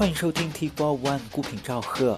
欢迎收听 T4One 孤品赵贺。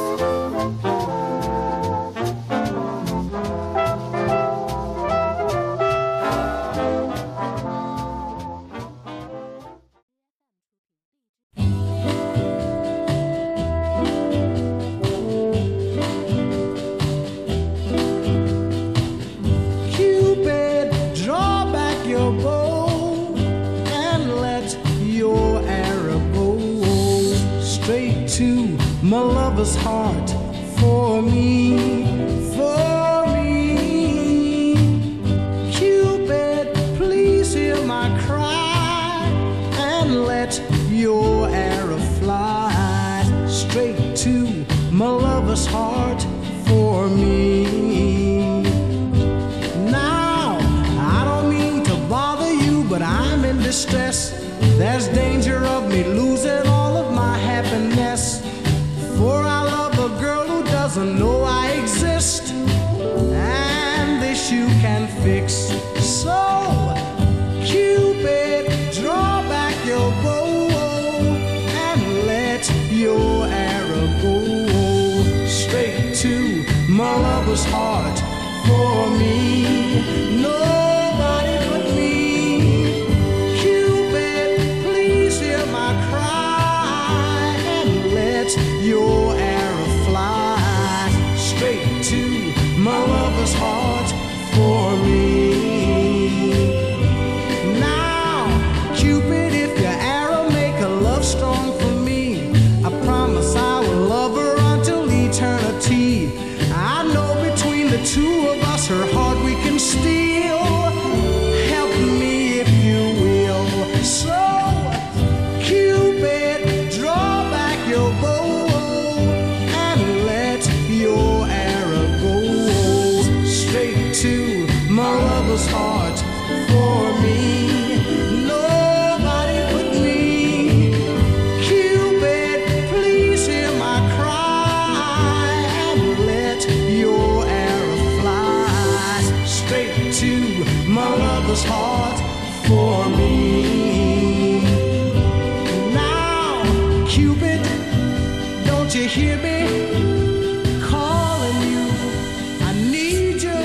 My lover's heart for me, for me. Cupid, please hear my cry and let your arrow fly straight to my lover's heart for me. Now, I don't mean to bother you, but I'm in distress. There's danger of me losing all of my happiness. For I love a girl who doesn't know I exist, and this you can fix. So, Cupid, draw back your bow and let your arrow go straight to my lover's heart for me. Nobody but me. Cupid, please hear my cry and let your arrow fly straight to my lover's heart for me. Now, Cupid, if your arrow make a love strong for me, I promise I will love her until eternity. I know between the two of us her heart we can steal. Help me if you will. So, Cupid, draw back your bow to my lover's heart for me. Nobody but me. Cupid, please hear my cry and let your arrow fly straight to my lover's heart for me. Now, Cupid, don't you hear me calling you? I need you.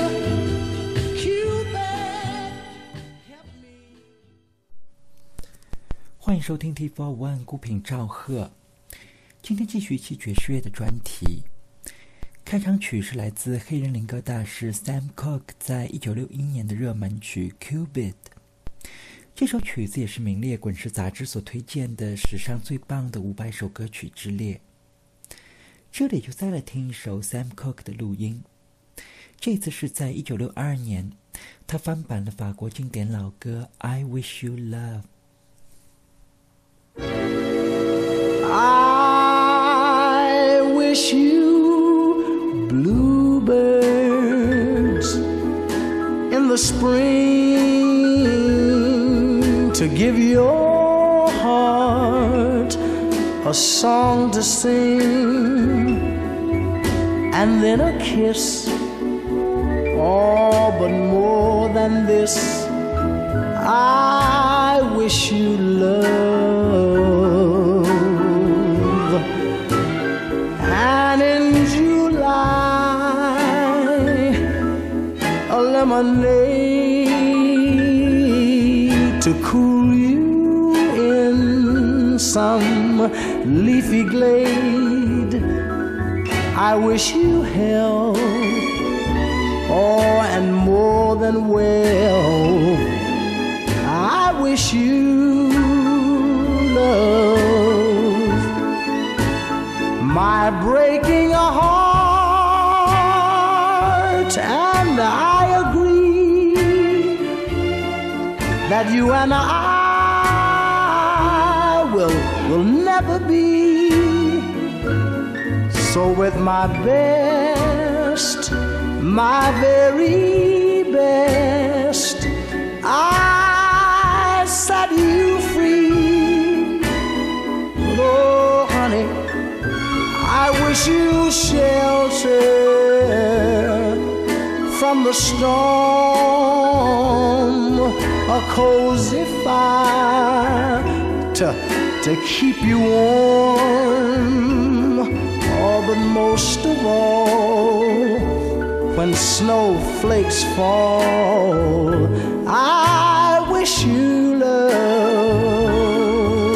欢迎收听 T4One 孤品赵贺。今天继续一期爵士乐的专题。开场曲是来自黑人灵歌大师 Sam Cooke 在1961年的热门曲 Cupid。这首曲子也是名列滚石杂志所推荐的史上最棒的500首歌曲之列。这里就再来听一首 Sam Cooke 的录音。这次是在1962年，他翻版了法国经典老歌 I Wish You Love。I wish you bluebirds in the spring to give your heart a song to sing, and then a kiss. Oh, but more than this, I wish you love. And in July, a lemonade to cool you in some leafy glade. I wish you health, oh, and more than well. I wish you love. My breaking a heart, and I agree that you and I will never be. So with my best, my very best, I set you free. Oh, honey, I wish you shelter from the storm, a cozy fire to keep you warm. Oh, but most of all, when snowflakes fall, I wish you love.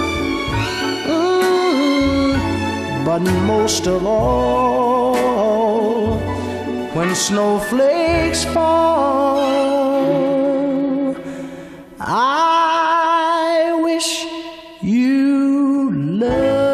But most of all, when snowflakes fall, I wish you love.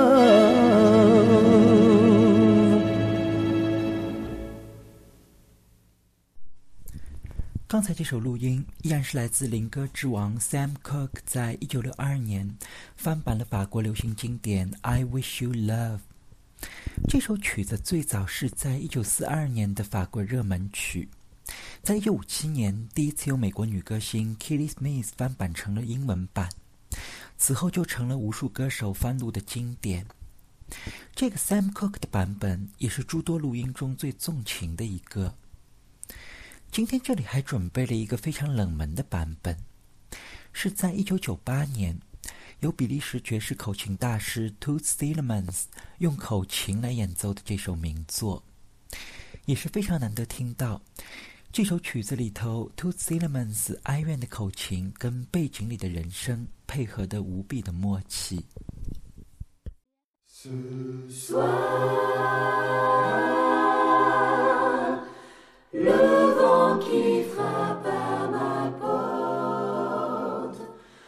刚才这首录音依然是来自灵歌之王 Sam Cooke 在1962年翻版了法国流行经典 I Wish You Love。 这首曲子最早是在1942年的法国热门曲，在1957年第一次由美国女歌星 Kitty Smith 翻版成了英文版，此后就成了无数歌手翻录的经典。这个 Sam Cooke 的版本也是诸多录音中最纵情的一个。今天这里还准备了一个非常冷门的版本，是在1998年由比利时爵士口琴大师 Toots Thielemans 用口琴来演奏的这首名作，也是非常难得听到。这首曲子里头 Toots Thielemans 哀怨的口琴跟背景里的人声配合得无比的默契。 Le vent qui frappe à ma porte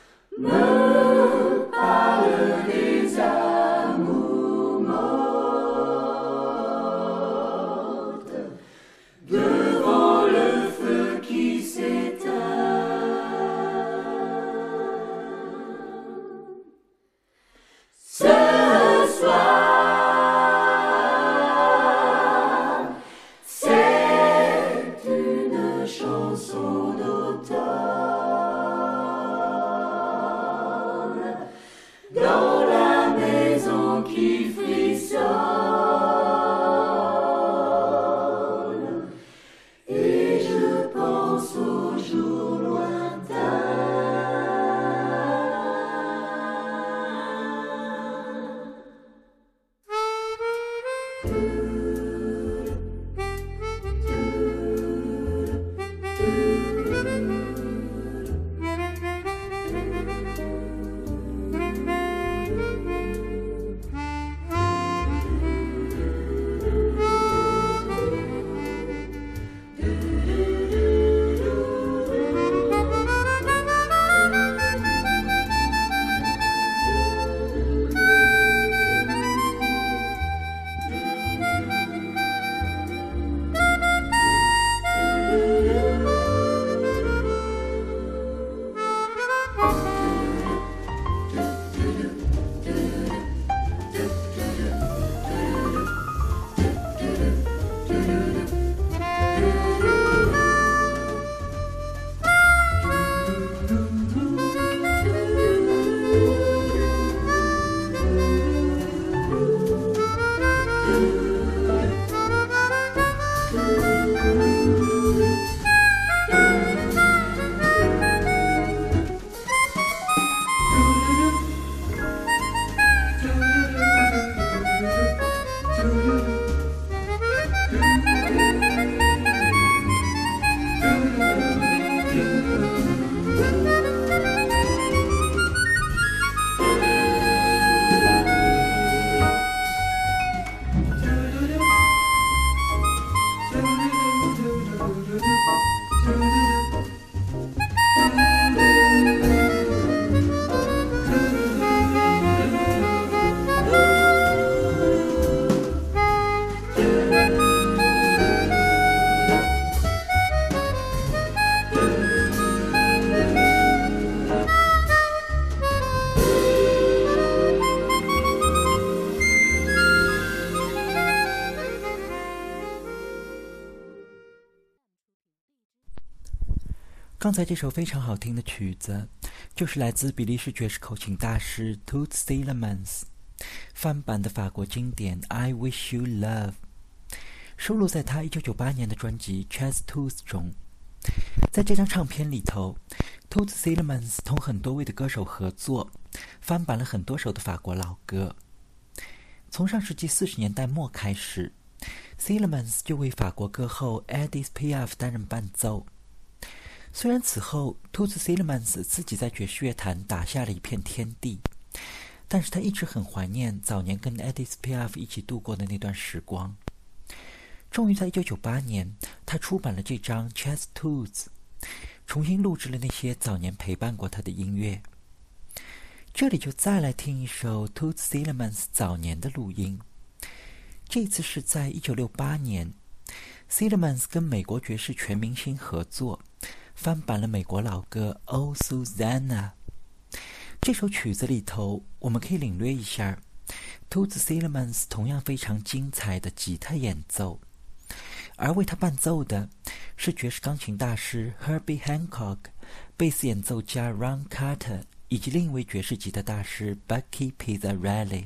me parle des amours mortes devant le feu qui s'éteint. Ce soir, c'est une chanson d'automne dans la maison qui frissonne et je pense aux jours lointains. 刚才这首非常好听的曲子，就是来自比利时爵士口琴大师 Toots Thielemans 翻版的法国经典 I Wish You Love， 收录在他1998年的专辑 Jazz Tooth 中。在这张唱片里头 Toots Thielemans 同很多位的歌手合作，翻版了很多首的法国老歌。从上世纪40年代末开始， Thielemans 就为法国歌后 Edith Piaf 担任伴奏。虽然此后 Toots Thielemans 自己在爵士乐坛打下了一片天地，但是他一直很怀念早年跟 Edith Piaf 一起度过的那段时光。终于在1998年，他出版了这张 Jazz Toots， 重新录制了那些早年陪伴过他的音乐。这里就再来听一首 Toots Thielemans 早年的录音。这次是在1968年， Thielemans 跟美国爵士全明星合作，翻版了美国老歌 Oh Susanna。 这首曲子里头，我们可以领略一下 Toots Thielemans 同样非常精彩的吉他演奏，而为他伴奏的是爵士钢琴大师 Herbie Hancock、 贝斯演奏家 Ron Carter 以及另一位爵士吉他大师 Bucky Pizzarelli。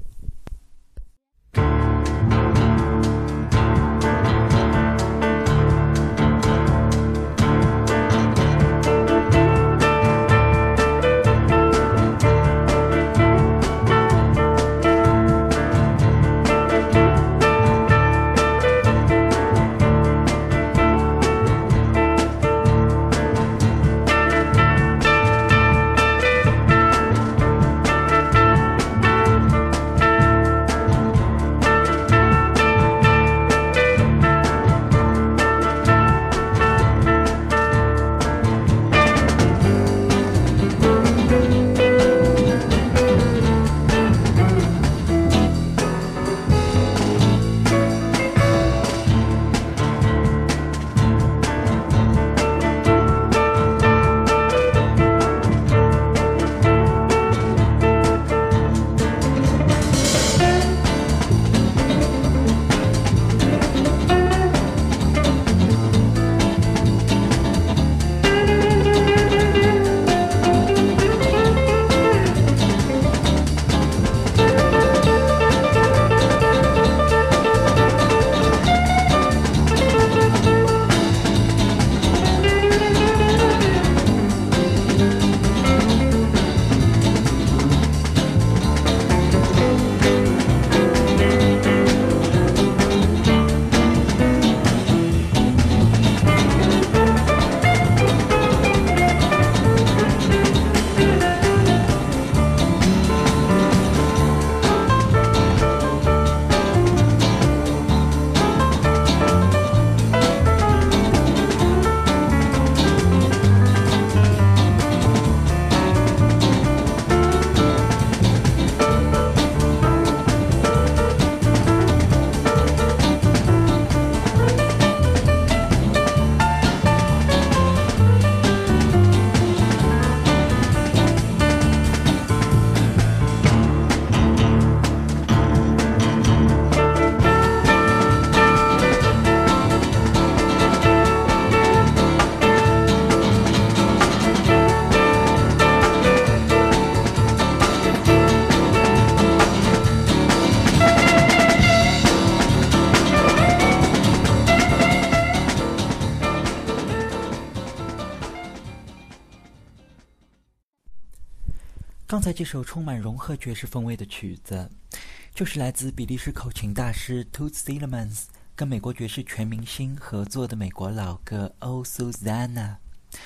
刚才这首充满融合爵士风味的曲子，就是来自比利时口琴大师 Toots Thielemans 跟美国爵士全明星合作的美国老歌 Oh Susanna，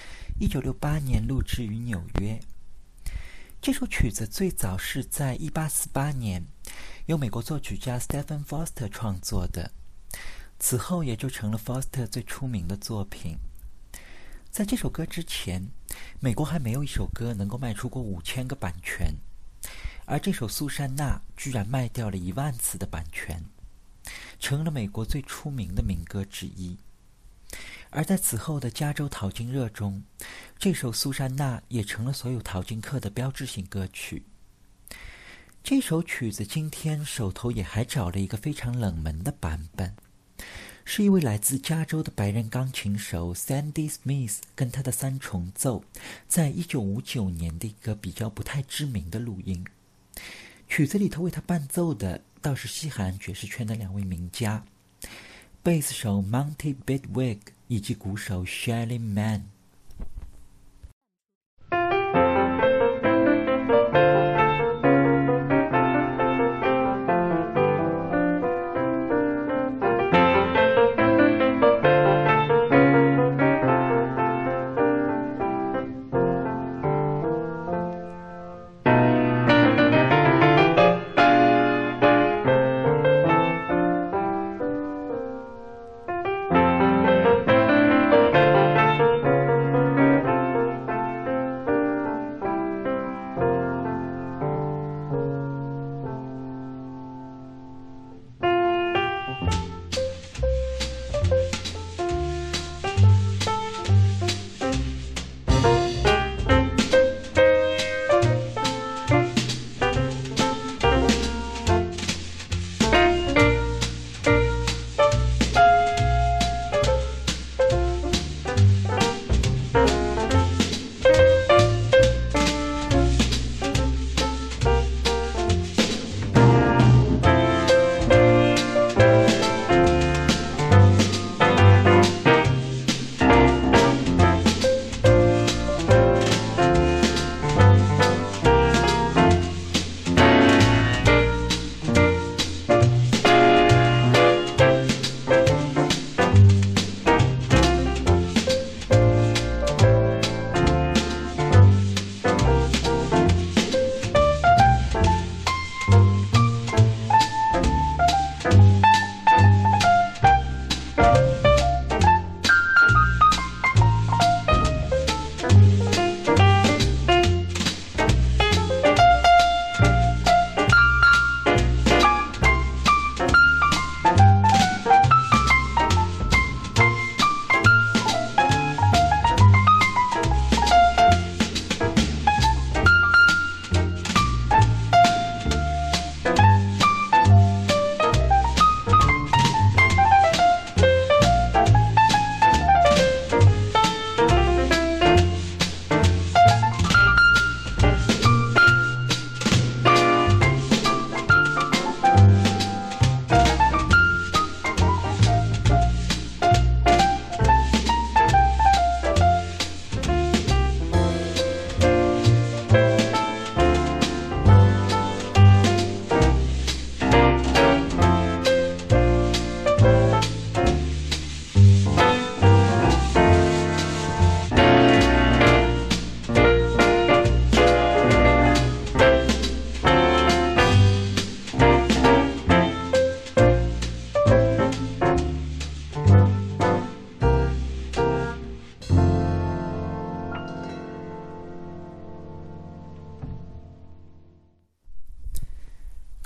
1968年录制于纽约。这首曲子最早是在1848年由美国作曲家 Stephen Foster 创作的，此后也就成了 Foster 最出名的作品。在这首歌之前，美国还没有一首歌能够卖出过5000个版权，而这首苏珊娜居然卖掉了1万次的版权，成了美国最出名的民歌之一。而在此后的加州淘金热中，这首苏珊娜也成了所有淘金客的标志性歌曲。这首曲子今天手头也还找了一个非常冷门的版本，是一位来自加州的白人钢琴手 Sandy Smith 跟他的3重奏在1959年的一个比较不太知名的录音。曲子里头为他伴奏的倒是西海岸爵士圈的2位名家，贝斯手 Monty Bidwick 以及鼓手 Shelly Manne。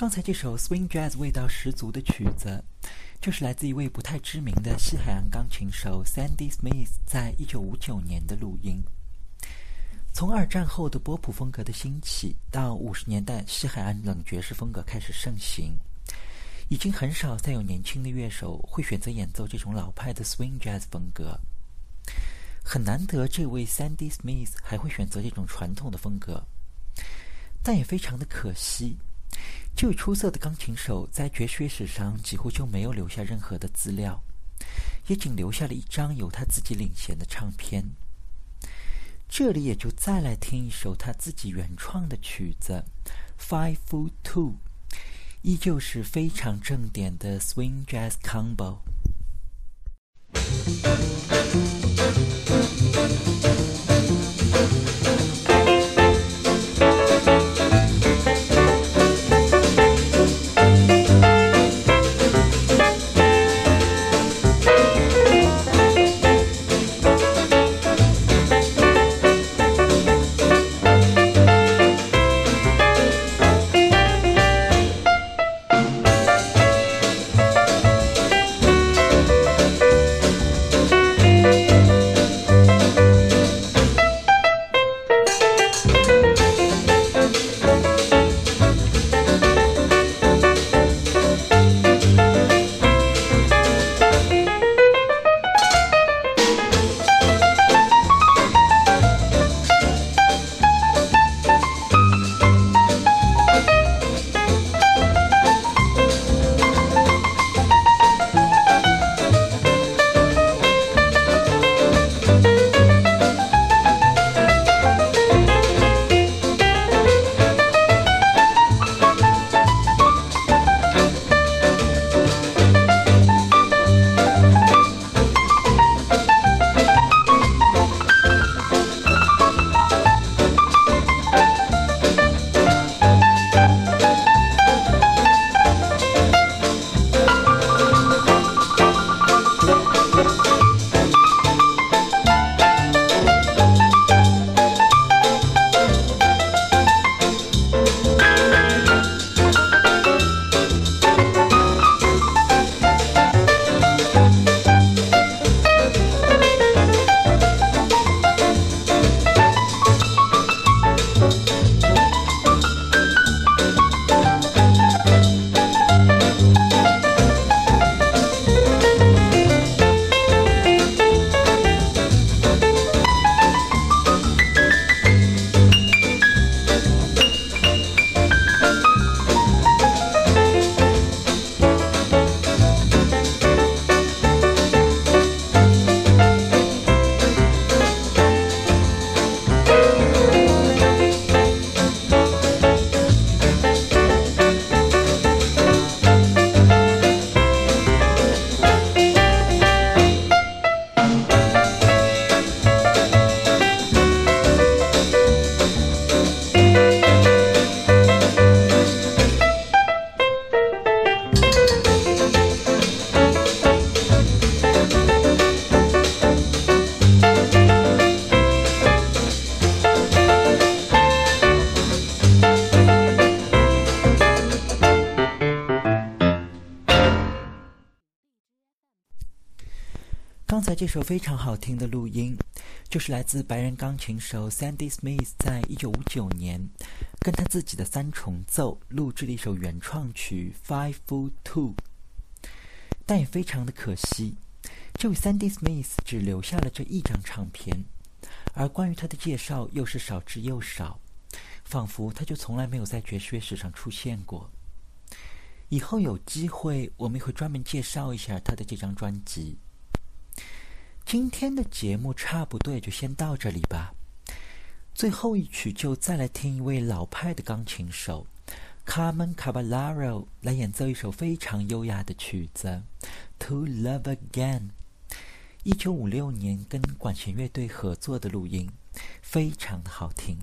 刚才这首 swing jazz 味道十足的曲子，就是来自一位不太知名的西海岸钢琴手 Sandy Smith 在1959年的录音。从二战后的波普风格的兴起，到50年代西海岸冷爵士风格开始盛行，已经很少再有年轻的乐手会选择演奏这种老派的 swing jazz 风格。很难得这位 Sandy Smith 还会选择这种传统的风格，但也非常的可惜，这位出色的钢琴手在爵士乐史上几乎就没有留下任何的资料，也仅留下了一张由他自己领衔的唱片。这里也就再来听一首他自己原创的曲子 Five Foot Two， 依旧是非常正点的 swing jazz combo。刚才这首非常好听的录音，就是来自白人钢琴手 Sandy Smith 在1959年跟他自己的三重奏录制了一首原创曲 Five Foot Two。 但也非常的可惜，这位 Sandy Smith 只留下了这一张唱片，而关于他的介绍又是少之又少，仿佛他就从来没有在爵士乐史上出现过。以后有机会我们会专门介绍一下他的这张专辑。今天的节目差不多也就先到这里吧。最后一曲就再来听一位老派的钢琴手 Carmen Caballero 来演奏一首非常优雅的曲子 To Love Again， 1956年跟管弦乐队合作的录音，非常的好听。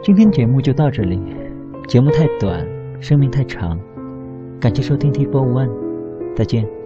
今天节目就到这里，节目太短，生命太长，感谢收听 T4One，再见。